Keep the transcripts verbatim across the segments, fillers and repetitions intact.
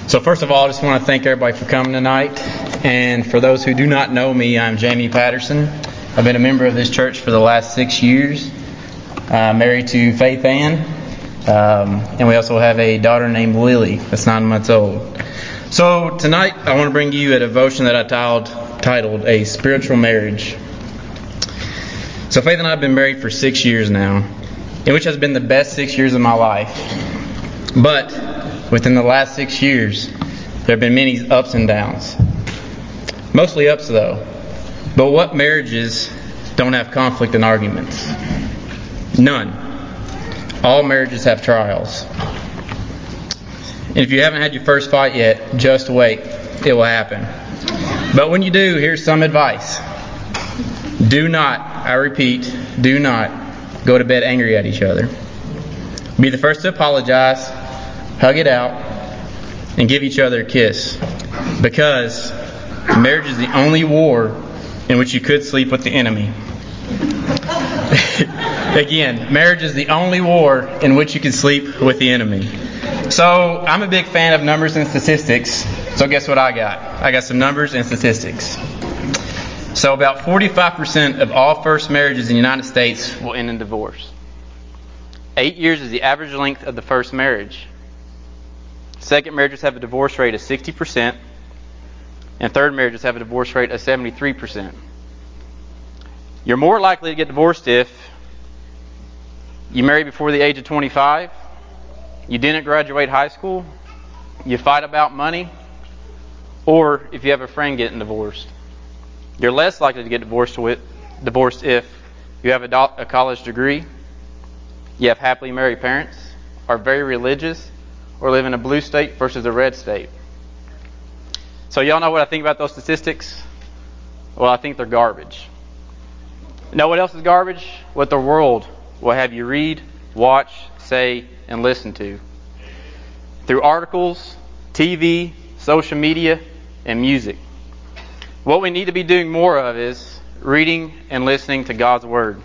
So first of all, I just want to thank everybody for coming tonight. And for those who do not know me, I'm Jamie Patterson. I've been a member of this church for the last six years. Uh, married to Faith Ann. Um, and we also have a daughter named Lily that's nine months old. So tonight I want to bring you a devotion that I titled, titled A Spiritual Marriage. So Faith and I have been married for six years now, in which has been the best six years of my life. But within the last six years, there have been many ups and downs. Mostly ups though. But what marriages don't have conflict and arguments? None. All marriages have trials. And if you haven't had your first fight yet, just wait. It will happen. But when you do, here's some advice. Do not, I repeat, do not go to bed angry at each other. Be the first to apologize, hug it out, and give each other a kiss. Because marriage is the only war in which you could sleep with the enemy. Again, marriage is the only war in which you can sleep with the enemy. So, I'm a big fan of numbers and statistics. So guess what I got? I got some numbers and statistics. So about forty-five percent of all first marriages in the United States will end in divorce. Eight years is the average length of the first marriage. Second marriages have a divorce rate of sixty percent. And third marriages have a divorce rate of seventy-three percent. You're more likely to get divorced if you marry before the age of twenty-five, you didn't graduate high school, you fight about money, or if you have a friend getting divorced. You're less likely to get divorced with divorced if you have a, do- a college degree, you have happily married parents, are very religious, or live in a blue state versus a red state. So y'all know what I think about those statistics? Well, I think they're garbage. Know what else is garbage? What the world will have you read, watch, say, and listen to. Through articles, T V, social media, and music. What we need to be doing more of is reading and listening to God's Word.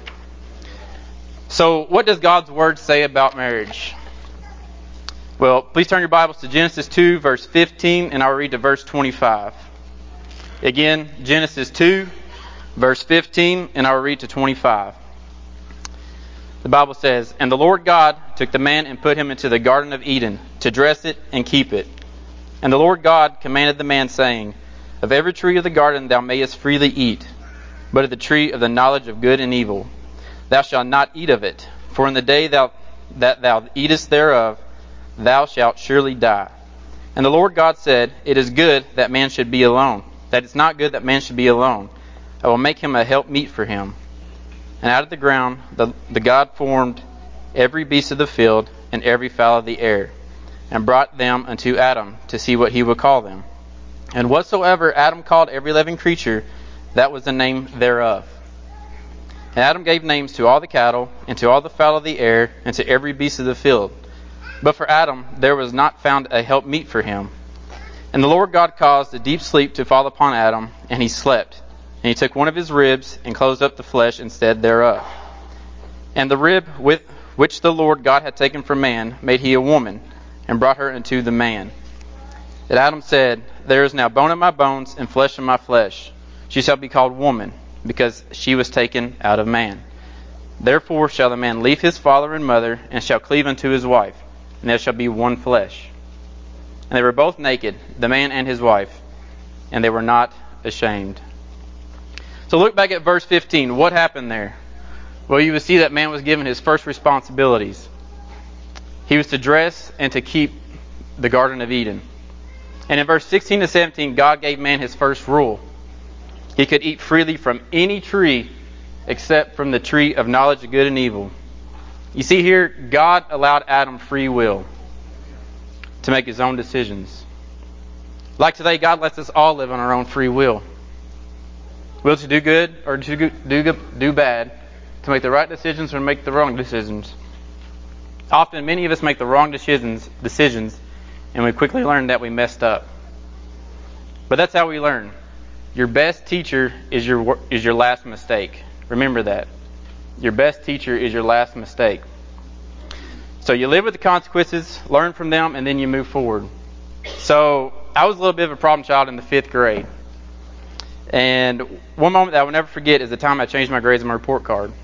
So, what does God's Word say about marriage? Well, please turn your Bibles to Genesis two, verse fifteen, and I'll read to verse twenty-five. Again, Genesis two, verse fifteen, and I'll read to twenty-five. The Bible says, "And the Lord God took the man and put him into the Garden of Eden, to dress it and keep it. And the Lord God commanded the man, saying, Of every tree of the garden thou mayest freely eat, but of the tree of the knowledge of good and evil thou shalt not eat of it. For in the day thou, that thou eatest thereof, thou shalt surely die. And the Lord God said, It is good that man should be alone. That it's not good that man should be alone. I will make him a helpmeet for him. And out of the ground the, the God formed every beast of the field and every fowl of the air, and brought them unto Adam to see what he would call them. And whatsoever Adam called every living creature, that was the name thereof. And Adam gave names to all the cattle, and to all the fowl of the air, and to every beast of the field. But for Adam there was not found a helpmeet for him. And the Lord God caused a deep sleep to fall upon Adam, and he slept. And he took one of his ribs, and closed up the flesh instead thereof. And the rib with which the Lord God had taken from man made he a woman, and brought her unto the man. And Adam said, There is now bone in my bones, and flesh in my flesh. She shall be called woman, because she was taken out of man. Therefore shall the man leave his father and mother, and shall cleave unto his wife, and there shall be one flesh. And they were both naked, the man and his wife, and they were not ashamed." So look back at verse fifteen. What happened there? Well, you would see that man was given his first responsibilities. He was to dress and to keep the Garden of Eden. And in verse sixteen to seventeen, God gave man his first rule. He could eat freely from any tree except from the tree of knowledge of good and evil. You see here, God allowed Adam free will to make his own decisions. Like today, God lets us all live on our own free will. Will to do good or to do, do bad, to make the right decisions or make the wrong decisions. Often, many of us make the wrong decisions, decisions, and we quickly learn that we messed up. But that's how we learn. Your best teacher is your is your last mistake. Remember that. Your best teacher is your last mistake. So you live with the consequences, learn from them, and then you move forward. So I was a little bit of a problem child in the fifth grade. And one moment that I will never forget is the time I changed my grades on my report card.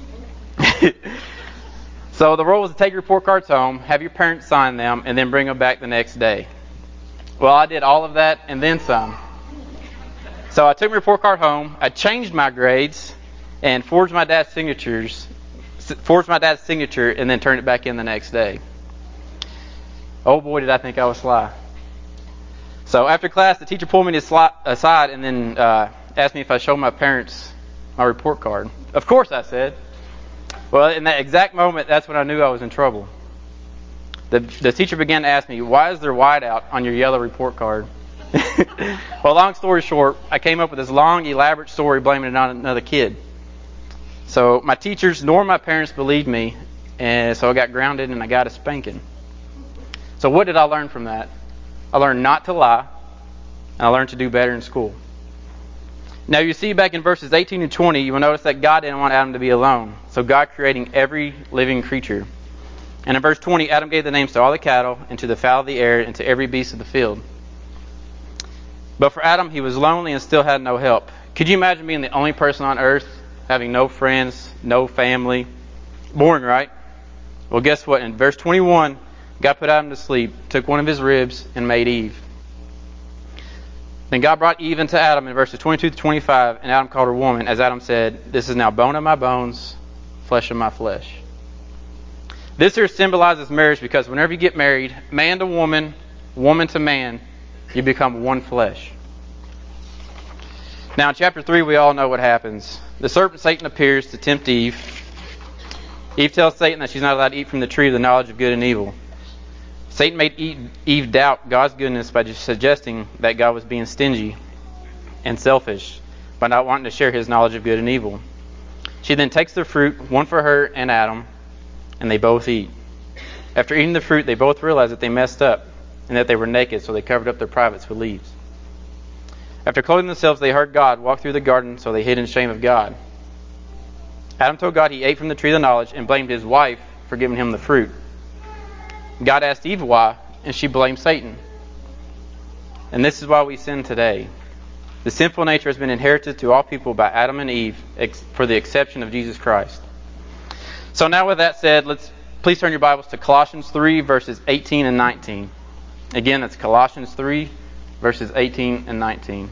So the rule was to take your report cards home, have your parents sign them, and then bring them back the next day. Well, I did all of that and then some. So I took my report card home, I changed my grades, and forged my dad's signatures, forged my dad's signature, and then turned it back in the next day. Oh boy, did I think I was sly. So after class, the teacher pulled me aside and then uh, asked me if I showed my parents my report card. Of course, I said. Well, in that exact moment, that's when I knew I was in trouble. The, the teacher began to ask me, why is there white out on your yellow report card? Well, long story short, I came up with this long, elaborate story blaming it on another kid. So my teachers nor my parents believed me, and so I got grounded and I got a spanking. So what did I learn from that? I learned not to lie, and I learned to do better in school. Now you see back in verses eighteen and twenty, you will notice that God didn't want Adam to be alone. So God creating every living creature. And in verse twenty, Adam gave the names to all the cattle, and to the fowl of the air, and to every beast of the field. But for Adam, he was lonely and still had no help. Could you imagine being the only person on earth, having no friends, no family? Boring, right? Well, guess what? In verse twenty-one, God put Adam to sleep, took one of his ribs, and made Eve. Then God brought Eve into Adam in verses twenty-two to twenty-five, and Adam called her woman, as Adam said, this is now bone of my bones, flesh of my flesh. This here symbolizes marriage because whenever you get married, man to woman, woman to man, you become one flesh. Now in chapter three, we all know what happens. The serpent Satan appears to tempt Eve. Eve tells Satan that she's not allowed to eat from the tree of the knowledge of good and evil. Satan made Eve doubt God's goodness by just suggesting that God was being stingy and selfish by not wanting to share his knowledge of good and evil. She then takes the fruit, one for her and Adam, and they both eat. After eating the fruit, they both realized that they messed up and that they were naked, so they covered up their privates with leaves. After clothing themselves, they heard God walk through the garden, so they hid in shame of God. Adam told God he ate from the tree of the knowledge and blamed his wife for giving him the fruit. God asked Eve why, and she blamed Satan. And this is why we sin today. The sinful nature has been inherited to all people by Adam and Eve, ex- for the exception of Jesus Christ. So now with that said, let's please turn your Bibles to Colossians three, verses eighteen and nineteen. Again, that's Colossians three, verses eighteen and nineteen.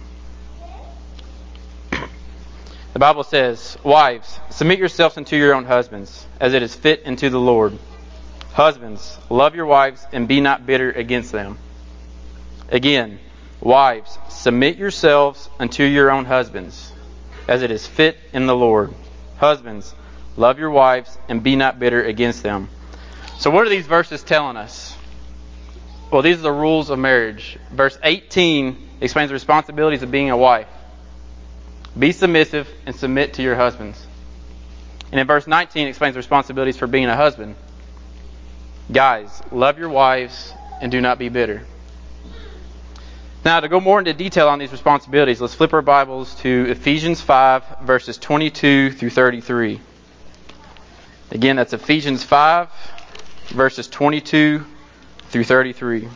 The Bible says, wives, submit yourselves unto your own husbands, as it is fit unto the Lord. Husbands, love your wives and be not bitter against them. Again, wives, submit yourselves unto your own husbands, as it is fit in the Lord. Husbands, love your wives and be not bitter against them. So what are these verses telling us? Well, these are the rules of marriage. Verse eighteen explains the responsibilities of being a wife. Be submissive and submit to your husbands. And in verse nineteen explains the responsibilities for being a husband. Guys, love your wives and do not be bitter. Now, to go more into detail on these responsibilities, let's flip our Bibles to Ephesians five, verses twenty-two through thirty-three. Again, that's Ephesians five, verses twenty-two through thirty-three.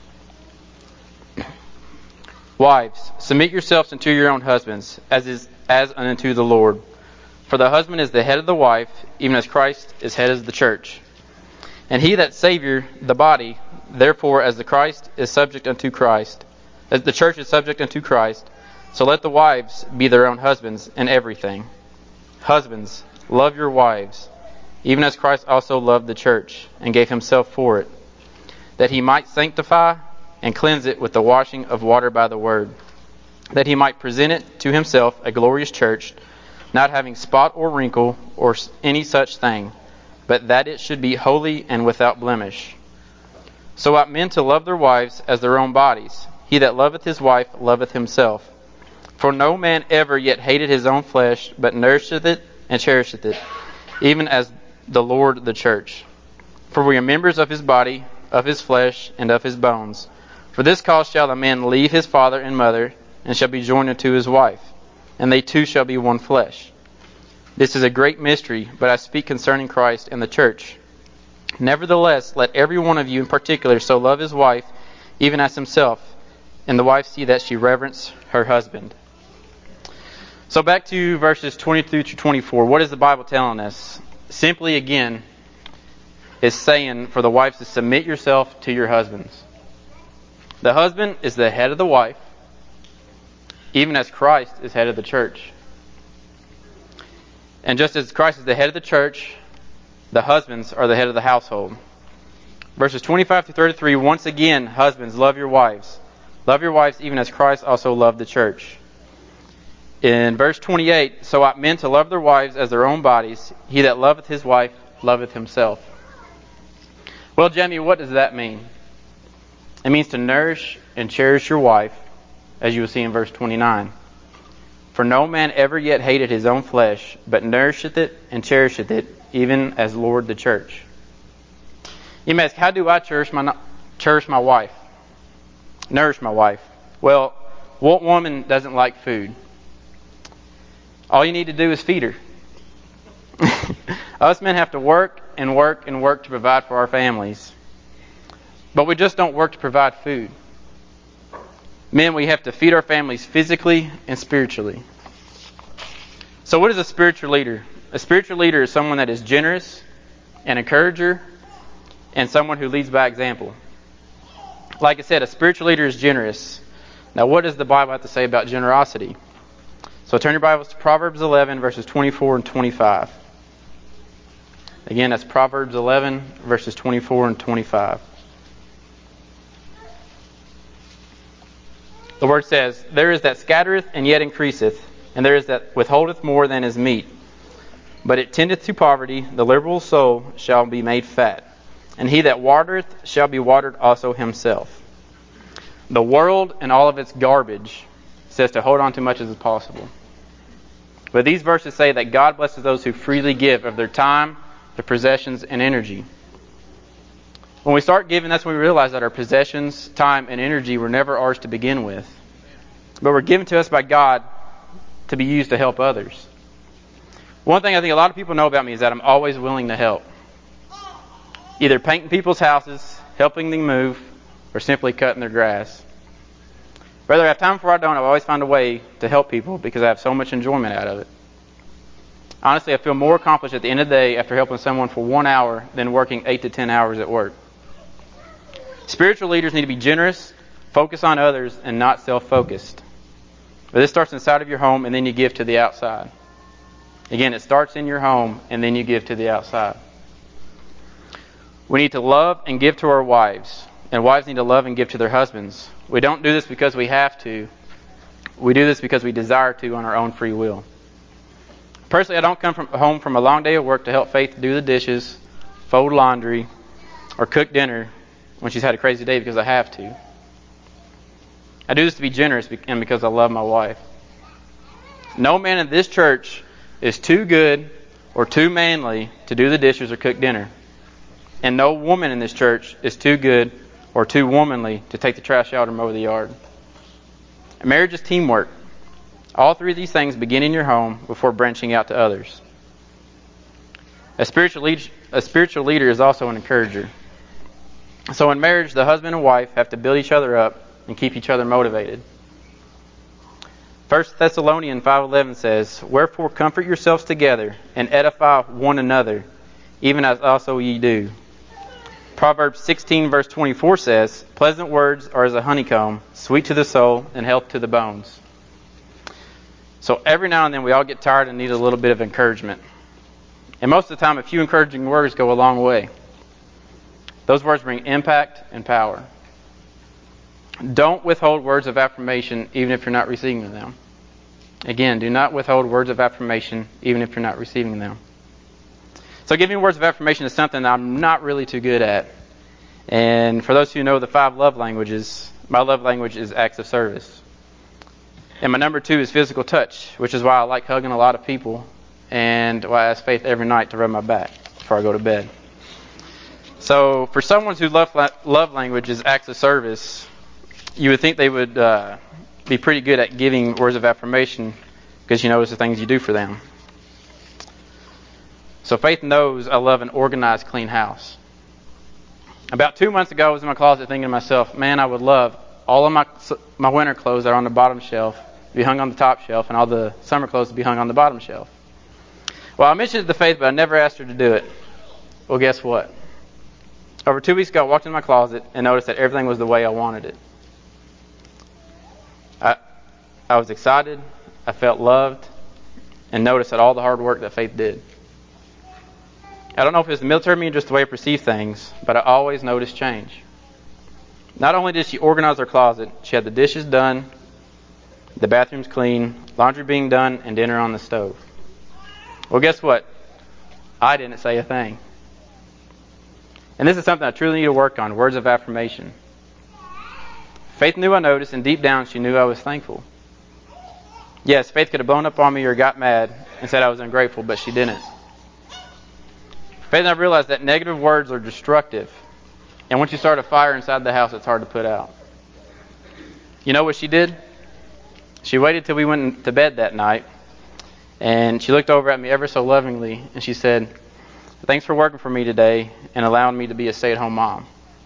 Wives, submit yourselves unto your own husbands, as is as unto the Lord. For the husband is the head of the wife, even as Christ is head of the church. And he that Savior the body, therefore as the Christ is subject unto Christ, as the church is subject unto Christ, so let the wives be their own husbands in everything. Husbands, love your wives, even as Christ also loved the church, and gave himself for it, that he might sanctify and cleanse it with the washing of water by the word, that he might present it to himself a glorious church, not having spot or wrinkle or any such thing, but that it should be holy and without blemish. So ought men to love their wives as their own bodies. He that loveth his wife loveth himself. For no man ever yet hated his own flesh, but nourisheth it and cherisheth it, even as the Lord the church. For we are members of his body, of his flesh, and of his bones. For this cause shall a man leave his father and mother, and shall be joined unto his wife, and they two shall be one flesh. This is a great mystery, but I speak concerning Christ and the church. Nevertheless, let every one of you in particular so love his wife, even as himself, and the wife see that she reverence her husband. So back to verses twenty-two to twenty-four. What is the Bible telling us? Simply again, it's saying for the wives to submit yourself to your husbands. The husband is the head of the wife, even as Christ is head of the church. And just as Christ is the head of the church, the husbands are the head of the household. Verses twenty-five through thirty-three, once again, husbands, love your wives. Love your wives even as Christ also loved the church. In verse twenty-eight, so ought men to love their wives as their own bodies. He that loveth his wife loveth himself. Well, Jamie, what does that mean? It means to nourish and cherish your wife, as you will see in verse twenty-nine. For no man ever yet hated his own flesh, but nourisheth it and cherisheth it, even as Lord the church. You may ask, how do I cherish my cherish my wife? Nourish my wife? Well, what woman doesn't like food? All you need to do is feed her. Us men have to work and work and work to provide for our families. But we just don't work to provide food. Men, we have to feed our families physically and spiritually. So what is a spiritual leader? A spiritual leader is someone that is generous, an encourager, and someone who leads by example. Like I said, a spiritual leader is generous. Now what does the Bible have to say about generosity? So turn your Bibles to Proverbs eleven, verses twenty-four and twenty-five. Again, that's Proverbs eleven, verses twenty-four and twenty-five. The word says, there is that scattereth and yet increaseth, and there is that withholdeth more than is meet. But it tendeth to poverty, the liberal soul shall be made fat, and he that watereth shall be watered also himself. The world and all of its garbage says to hold on to much as possible. But these verses say that God blesses those who freely give of their time, their possessions, and energy. When we start giving, that's when we realize that our possessions, time, and energy were never ours to begin with, but were given to us by God to be used to help others. One thing I think a lot of people know about me is that I'm always willing to help. Either painting people's houses, helping them move, or simply cutting their grass. Whether I have time for it or I don't, I always find a way to help people because I have so much enjoyment out of it. Honestly, I feel more accomplished at the end of the day after helping someone for one hour than working eight to ten hours at work. Spiritual leaders need to be generous, focus on others, and not self-focused. But this starts inside of your home, and then you give to the outside. Again, it starts in your home, and then you give to the outside. We need to love and give to our wives, and wives need to love and give to their husbands. We don't do this because we have to. We do this because we desire to on our own free will. Personally, I don't come from home from a long day of work to help Faith do the dishes, fold laundry, or cook dinner when she's had a crazy day because I have to. I do this to be generous and because I love my wife. No man in this church is too good or too manly to do the dishes or cook dinner. And no woman in this church is too good or too womanly to take the trash out or mow the yard. Marriage is teamwork. All three of these things begin in your home before branching out to others. A spiritual lead, a spiritual leader is also an encourager. So in marriage, the husband and wife have to build each other up and keep each other motivated. First Thessalonians five eleven says, wherefore comfort yourselves together and edify one another, even as also ye do. Proverbs sixteen verse twenty-four says, pleasant words are as a honeycomb, sweet to the soul and health to the bones. So every now and then we all get tired and need a little bit of encouragement. And most of the time, a few encouraging words go a long way. Those words bring impact and power. Don't withhold words of affirmation even if you're not receiving them. Again, do not withhold words of affirmation even if you're not receiving them. So giving words of affirmation is something that I'm not really too good at. And for those who know the five love languages, my love language is acts of service. And my number two is physical touch, which is why I like hugging a lot of people and why I ask Faith every night to rub my back before I go to bed. So for someone whose love, love language is acts of service, you would think they would uh, be pretty good at giving words of affirmation because you notice the things you do for them. So Faith knows I love an organized, clean house. About two months ago, I was in my closet thinking to myself, man, I would love all of my my winter clothes that are on the bottom shelf to be hung on the top shelf, and all the summer clothes to be hung on the bottom shelf. Well, I mentioned it to Faith, but I never asked her to do it. Well, guess what? Over two weeks ago, I walked in my closet and noticed that everything was the way I wanted it. I, I was excited, I felt loved, and noticed that all the hard work that Faith did. I don't know if it's the military me or just the way I perceive things, but I always noticed change. Not only did she organize her closet, she had the dishes done, the bathrooms clean, laundry being done, and dinner on the stove. Well, guess what? I didn't say a thing. And this is something I truly need to work on, words of affirmation. Faith knew I noticed, and deep down she knew I was thankful. Yes, Faith could have blown up on me or got mad and said I was ungrateful, but she didn't. Faith and I realized that negative words are destructive. And once you start a fire inside the house, it's hard to put out. You know what she did? She waited till we went to bed that night, and she looked over at me ever so lovingly, and she said, thanks for working for me today and allowing me to be a stay-at-home mom.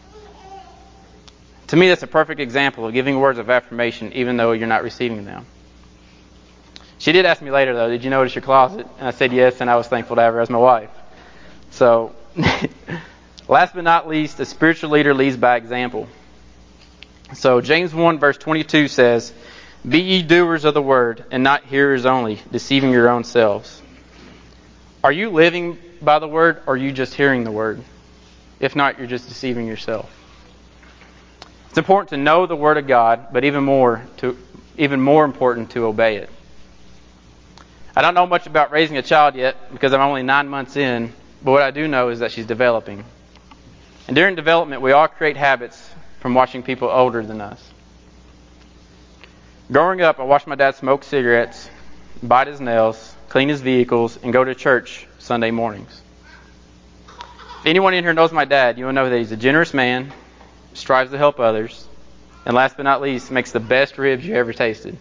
To me, that's a perfect example of giving words of affirmation even though you're not receiving them. She did ask me later, though, did you notice your closet? And I said yes, and I was thankful to have her as my wife. So, last but not least, a spiritual leader leads by example. So, James one verse twenty-two says, be ye doers of the word, and not hearers only, deceiving your own selves. Are you living by the word, or are you just hearing the word? If not, you're just deceiving yourself. It's important to know the word of God, but even more, to, even more important to obey it. I don't know much about raising a child yet, because I'm only nine months in, but what I do know is that she's developing. And during development, we all create habits from watching people older than us. Growing up, I watched my dad smoke cigarettes, bite his nails, clean his vehicles, and go to church Sunday mornings. If anyone in here knows my dad, you will know that he's a generous man, strives to help others, and last but not least, makes the best ribs you ever tasted.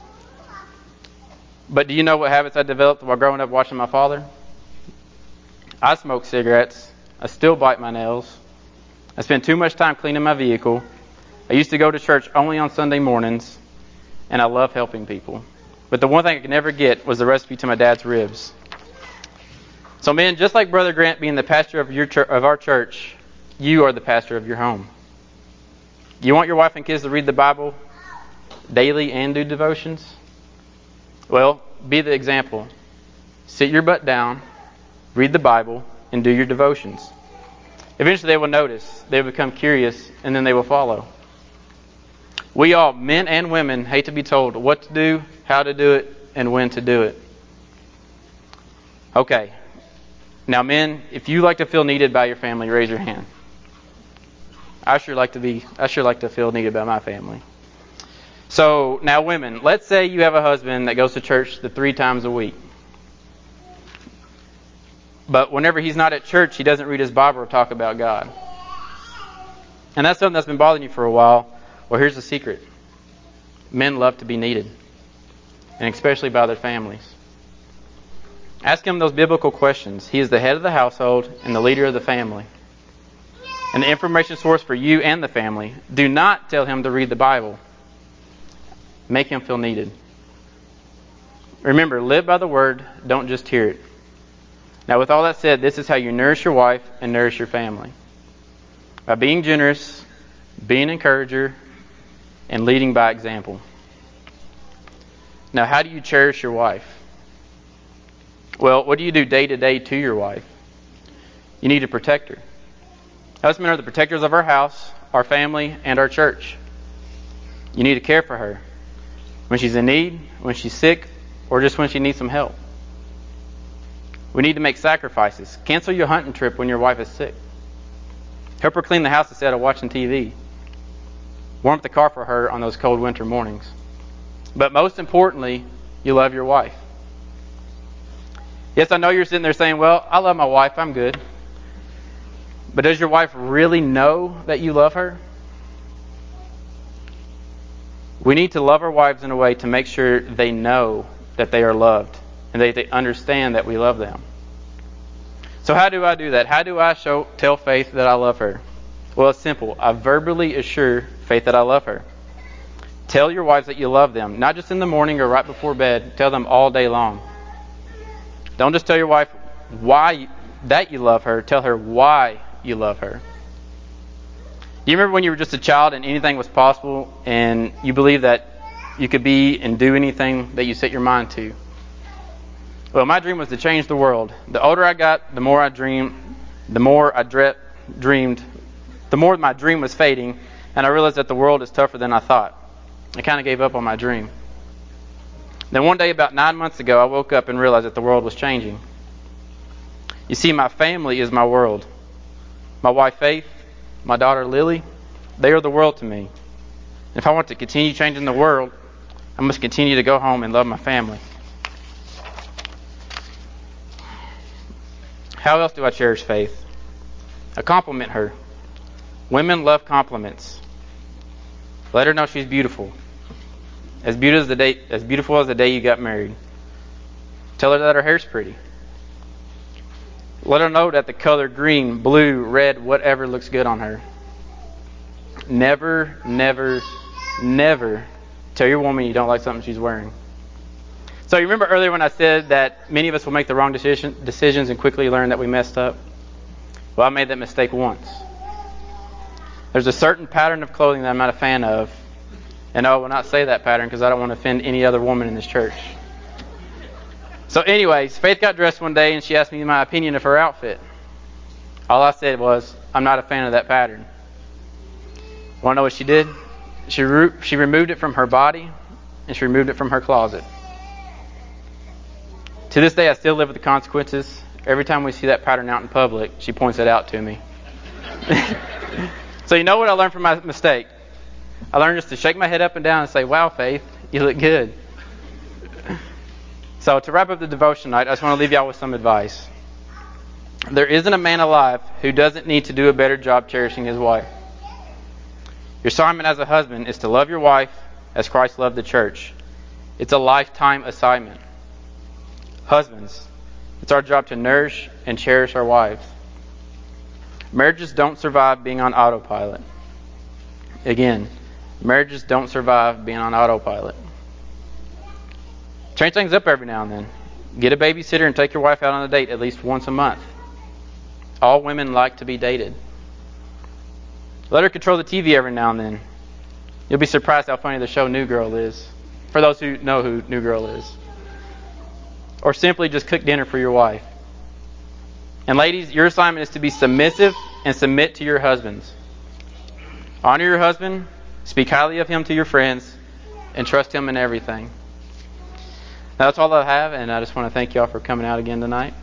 But do you know what habits I developed while growing up watching my father? I smoke cigarettes. I still bite my nails. I spend too much time cleaning my vehicle. I used to go to church only on Sunday mornings. And I love helping people. But the one thing I could never get was the recipe to my dad's ribs. So men, just like Brother Grant being the pastor of, your church, of our church, you are the pastor of your home. You want your wife and kids to read the Bible daily and do devotions? Well, be the example. Sit your butt down, read the Bible, and do your devotions. Eventually they will notice, they will become curious, and then they will follow. We all, men and women, hate to be told what to do, how to do it, and when to do it. Okay. Now men, if you like to feel needed by your family, raise your hand. I sure like to be I sure like to feel needed by my family. So now women, let's say you have a husband that goes to church the three times a week. But whenever he's not at church, he doesn't read his Bible or talk about God. And that's something that's been bothering you for a while. Well, here's the secret. Men love to be needed, and especially by their families. Ask him those biblical questions. He is the head of the household and the leader of the family, and the information source for you and the family. Do not tell him to read the Bible. Make him feel needed. Remember, live by the word, don't just hear it. Now, with all that said, this is how you nourish your wife and nourish your family. By being generous, being an encourager, and leading by example. Now, how do you cherish your wife? Well, what do you do day to day to your wife? You need to protect her. Husbands are the protectors of our house, our family, and our church. You need to care for her when she's in need, when she's sick, or just when she needs some help. We need to make sacrifices. Cancel your hunting trip when your wife is sick. Help her clean the house instead of watching T V. Warm up the car for her on those cold winter mornings. But most importantly, you love your wife. Yes, I know you're sitting there saying, well, I love my wife, I'm good. But does your wife really know that you love her? We need to love our wives in a way to make sure they know that they are loved and that they understand that we love them. So how do I do that? How do I show tell Faith that I love her? Well, it's simple. I verbally assure Faith that I love her. Tell your wives that you love them, not just in the morning or right before bed. Tell them all day long. Don't just tell your wife why that you love her. Tell her why you love her. Do you remember when you were just a child and anything was possible and you believed that you could be and do anything that you set your mind to? Well, my dream was to change the world. The older I got, the more I dreamed, the more I dre- dreamed, the more my dream was fading, and I realized that the world is tougher than I thought. I kind of gave up on my dream. Then one day, about nine months ago, I woke up and realized that the world was changing. You see, my family is my world. My wife, Faith, my daughter, Lily, they are the world to me. If I want to continue changing the world, I must continue to go home and love my family. How else do I cherish Faith? I compliment her. Women love compliments. Let her know she's beautiful. As beautiful as the day, as beautiful as the day you got married. Tell her that her hair's pretty. Let her know that the color green, blue, red, whatever looks good on her. Never, never, never tell your woman you don't like something she's wearing. So you remember earlier when I said that many of us will make the wrong decision, decisions and quickly learn that we messed up? Well, I made that mistake once. There's a certain pattern of clothing that I'm not a fan of. And I will not say that pattern because I don't want to offend any other woman in this church. So anyways, Faith got dressed one day and she asked me my opinion of her outfit. All I said was, I'm not a fan of that pattern. Want to know what she did? She, re- she removed it from her body and she removed it from her closet. To this day, I still live with the consequences. Every time we see that pattern out in public, she points it out to me. So you know what I learned from my mistake? I learned just to shake my head up and down and say, wow, Faith, you look good. So to wrap up the devotion tonight, I just want to leave y'all with some advice. There isn't a man alive who doesn't need to do a better job cherishing his wife. Your assignment as a husband is to love your wife as Christ loved the church. It's a lifetime assignment. Husbands, it's our job to nourish and cherish our wives. Marriages don't survive being on autopilot. Again, marriages don't survive being on autopilot. Change things up every now and then. Get a babysitter and take your wife out on a date at least once a month. All women like to be dated. Let her control the T V every now and then. You'll be surprised how funny the show New Girl is. For those who know who New Girl is. Or simply just cook dinner for your wife. And ladies, your assignment is to be submissive and submit to your husbands. Honor your husband, speak highly of him to your friends, and trust him in everything. Now, that's all I have, and I just want to thank y'all for coming out again tonight.